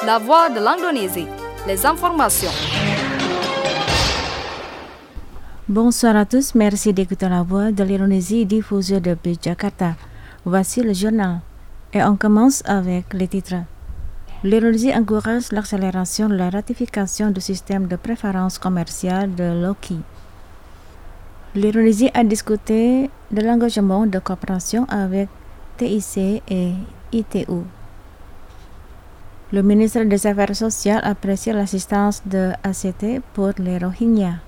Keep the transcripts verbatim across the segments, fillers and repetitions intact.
La voix de l'Indonésie, les informations. Bonsoir à tous, merci d'écouter la voix de l'Indonésie diffusée depuis Jakarta. Voici le journal. Et on commence avec les titres. L'Indonésie encourage l'accélération de la ratification du système de préférence commerciale de Loki. L'Indonésie a discuté de l'engagement de coopération avec T I C et I T U. Le ministre des Affaires sociales apprécie l'assistance de A C T pour les Rohingyas.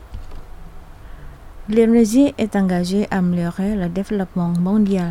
L'Indonésie est engagée à améliorer le développement mondial.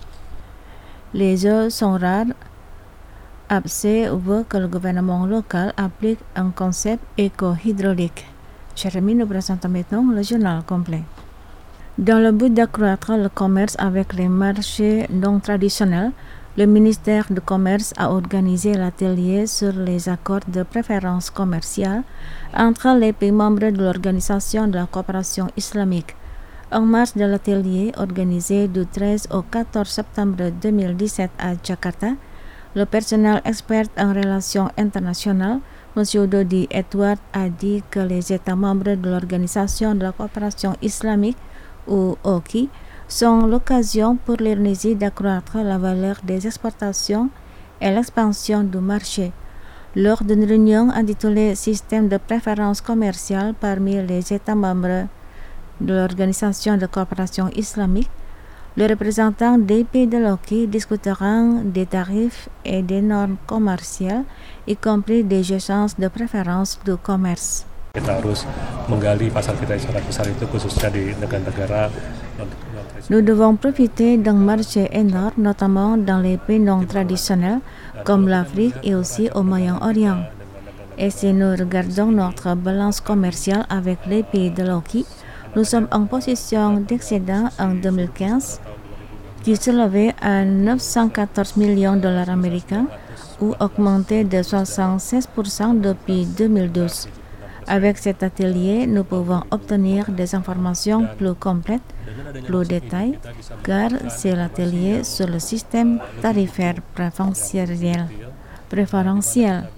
Les eaux sont rares. A B C veut que le gouvernement local applique un concept éco-hydraulique. Jérémy nous présente maintenant le journal complet. Dans le but d'accroître le commerce avec les marchés non traditionnels, le ministère du Commerce a organisé l'atelier sur les accords de préférence commerciale entre les pays membres de l'Organisation de la coopération islamique. En marge de l'atelier organisé du treize au quatorze septembre deux mille dix-sept à Jakarta, le personnel expert en relations internationales, M. Dodi Edward, a dit que les États membres de l'Organisation de la coopération islamique, ou O C I, sont l'occasion pour l'Indonésie d'accroître la valeur des exportations et l'expansion du marché. Lors d'une réunion intitulée Système de préférence commerciale parmi les États membres de l'Organisation de coopération islamique, les représentants des pays de l'O C I discuteront des tarifs et des normes commerciales, y compris des échanges de préférence du commerce. Kita harus menggali pasar kita yang sangat besar itu khususnya di negara-negara. Nous devons profiter d'un marché énorme, notamment dans les pays non traditionnels comme l'Afrique et aussi au Moyen-Orient. Et si nous regardons notre balance commerciale avec les pays de l'O C I, nous sommes en position d'excédent en deux mille quinze, qui s'élevait à neuf cent quatorze millions de dollars américains, ou augmenté de soixante-seize pour cent depuis deux mille douze. Avec cet atelier, nous pouvons obtenir des informations plus complètes, plus détaillées, car c'est l'atelier sur le système tarifaire préférentiel. préférentiel.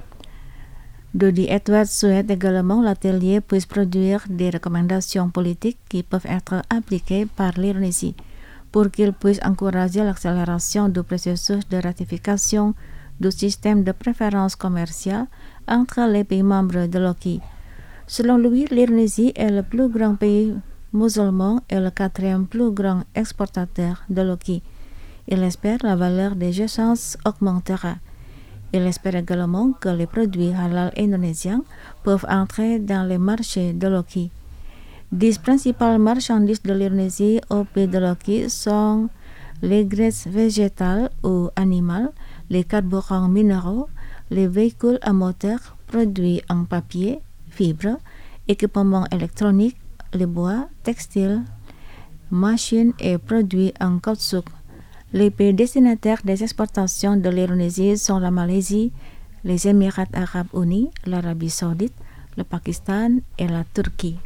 Dodi Edwards souhaite également l'atelier puisse produire des recommandations politiques qui peuvent être appliquées par l'Indonésie pour qu'il puisse encourager l'accélération du processus de ratification du système de préférence commerciale entre les pays membres de l'O C I. Selon lui, l'Indonésie est le plus grand pays musulman et le quatrième plus grand exportateur de l'O C I. Il espère la valeur des échanges augmentera. Il espère également que les produits halal indonésiens peuvent entrer dans les marchés de l'O C I. Dix principales marchandises de l'Indonésie au pays de l'O C I sont les graisses végétales ou animales, les carburants minéraux, les véhicules à moteur, produits en papier, fibres, équipements électroniques, les bois, textiles, machines et produits en caoutchouc. Les pays destinataires des exportations de l'Indonésie sont la Malaisie, les Émirats arabes unis, l'Arabie saoudite, le Pakistan et la Turquie.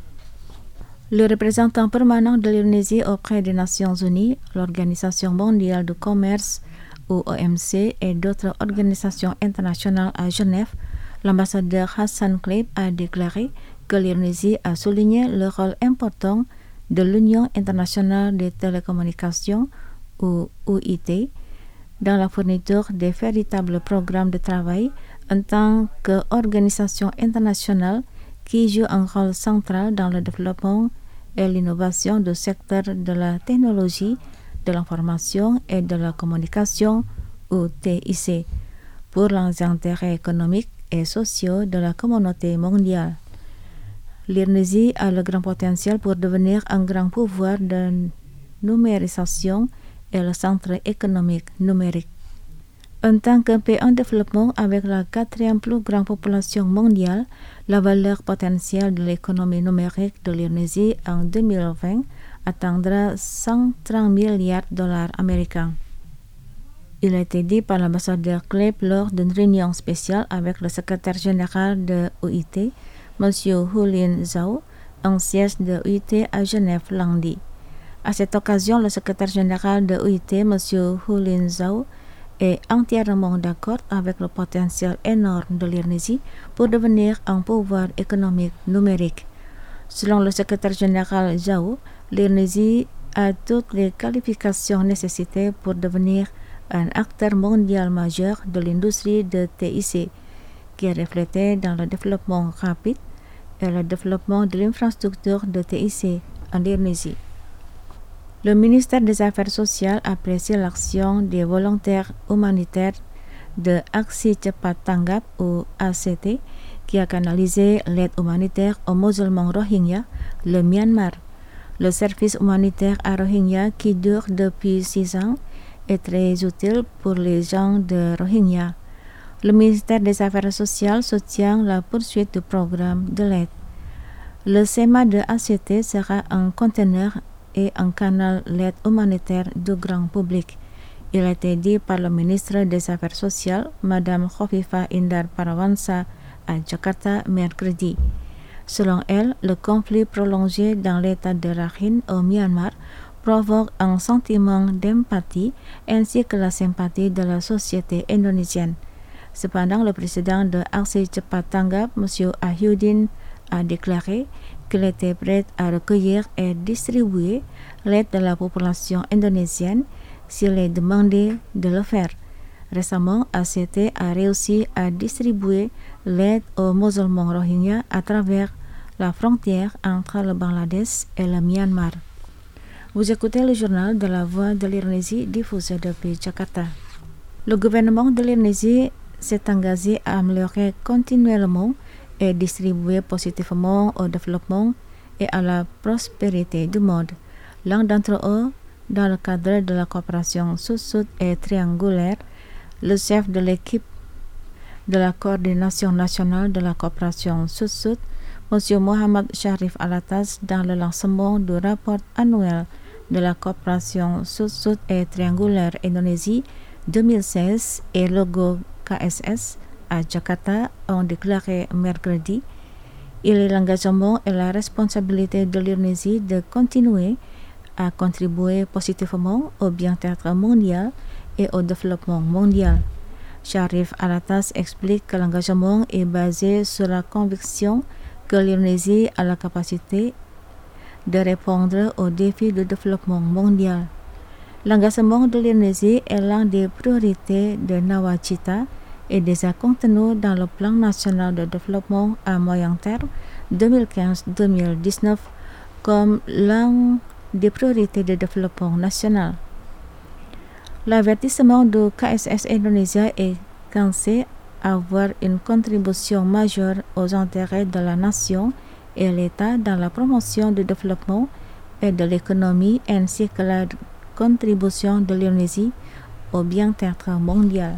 Le représentant permanent de l'Indonésie auprès des Nations unies, l'Organisation mondiale du commerce, ou O M C, et d'autres organisations internationales à Genève, l'ambassadeur Hassan Kleib a déclaré que l'Indonésie a souligné le rôle important de l'Union internationale des télécommunications, ou U I T, dans la fourniture des véritables programmes de travail en tant qu'organisation internationale qui joue un rôle central dans le développement et l'innovation du secteur de la technologie, de l'information et de la communication, ou T I C, pour les intérêts économiques et sociaux de la communauté mondiale. L'Indonésie a le grand potentiel pour devenir un grand pouvoir de numérisation et le centre économique numérique. En tant qu'un pays en développement avec la quatrième plus grande population mondiale, la valeur potentielle de l'économie numérique de l'Indonésie en deux mille vingt atteindra cent trente milliards de dollars américains. Il a été dit par l'ambassadeur Kleib lors d'une réunion spéciale avec le secrétaire général de U I T, M. Hulin Zhao, en siège de U I T à Genève lundi. À cette occasion, le secrétaire général de U I T, M. Hulin Zhao, est entièrement d'accord avec le potentiel énorme de l'Indonésie pour devenir un pouvoir économique numérique. Selon le secrétaire général Zhao, l'Indonésie a toutes les qualifications nécessitées pour devenir un acteur mondial majeur de l'industrie de T I C, qui est reflété dans le développement rapide et le développement de l'infrastructure de T I C en Indonésie. Le ministère des Affaires sociales apprécie l'action des volontaires humanitaires de Aksi Cepat Tanggap ou A C T qui a canalisé l'aide humanitaire aux musulmans Rohingya, le Myanmar. Le service humanitaire à Rohingya qui dure depuis six ans est très utile pour les gens de Rohingya. Le ministère des Affaires sociales soutient la poursuite du programme de l'aide. Le schéma de A C T sera un conteneur et un canal d'aide humanitaire du grand public. Il a été dit par le ministre des Affaires sociales, Madame Khofifah Indar Parawansa, à Jakarta mercredi. Selon elle, le conflit prolongé dans l'état de Rakhine au Myanmar provoque un sentiment d'empathie ainsi que la sympathie de la société indonésienne. Cependant, le président de Aksi Cepat Tanggap, M. Ahyuddin, a déclaré qu'il était prêt à recueillir et distribuer l'aide de la population indonésienne s'il est demandé de le faire. Récemment, A C T a réussi à distribuer l'aide aux musulmans Rohingya à travers la frontière entre le Bangladesh et le Myanmar. Vous écoutez le journal de la Voix de l'Indonésie diffusé depuis Jakarta. Le gouvernement de l'Indonésie s'est engagé à améliorer continuellement et distribuer positivement au développement et à la prospérité du monde. L'un d'entre eux, dans le cadre de la coopération sud-sud et triangulaire, le chef de l'équipe de la coordination nationale de la coopération sud-sud, M. Mohamed Sharif Alatas, dans le lancement du rapport annuel de la coopération sud-sud et triangulaire Indonésie deux mille seize et logo K S S à Jakarta ont déclaré mercredi. Il est l'engagement et la responsabilité de l'Indonésie de continuer à contribuer positivement au bien-être mondial et au développement mondial. Sharif Alatas explique que l'engagement est basé sur la conviction que l'Indonésie a la capacité de répondre aux défis du développement mondial. L'engagement de l'Indonésie est l'une des priorités de Nawacita et déjà contenu dans le plan national de développement à moyen terme deux mille quinze à deux mille dix-neuf comme l'une des priorités de développement national. L'avertissement du K S S Indonesia est censé avoir une contribution majeure aux intérêts de la nation et l'État dans la promotion du développement et de l'économie ainsi que la contribution de l'Indonésie au bien-être mondial.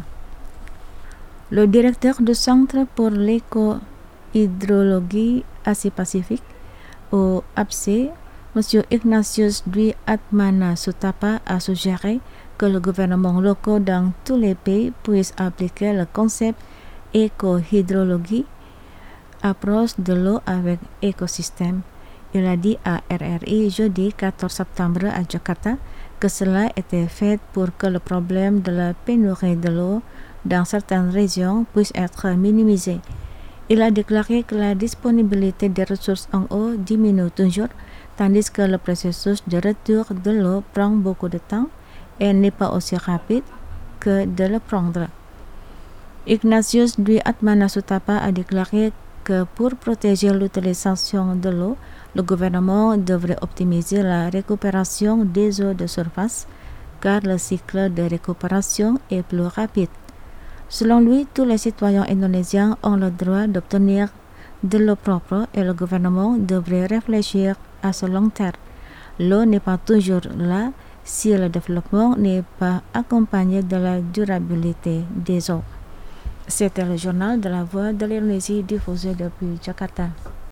Le directeur du Centre pour l'éco-hydrologie Asie-Pacifique, au A P C, M. Ignatius Dwi Atmana Sutapa, a suggéré que le gouvernement local dans tous les pays puisse appliquer le concept éco-hydrologie, approche de l'eau avec écosystème. Il a dit à R R I jeudi quatorze septembre à Jakarta que cela était fait pour que le problème de la pénurie de l'eau dans certaines régions puisse être minimisé. Il a déclaré que la disponibilité des ressources en eau diminue toujours, tandis que le processus de retour de l'eau prend beaucoup de temps et n'est pas aussi rapide que de le prendre. Ignatius Dwi Atmana Sutapa a déclaré que pour protéger l'utilisation de l'eau, le gouvernement devrait optimiser la récupération des eaux de surface, car le cycle de récupération est plus rapide. Selon lui, tous les citoyens indonésiens ont le droit d'obtenir de l'eau propre et le gouvernement devrait réfléchir à ce long terme. L'eau n'est pas toujours là si le développement n'est pas accompagné de la durabilité des eaux. C'était le journal de la Voix de l'Indonésie diffusé depuis Jakarta.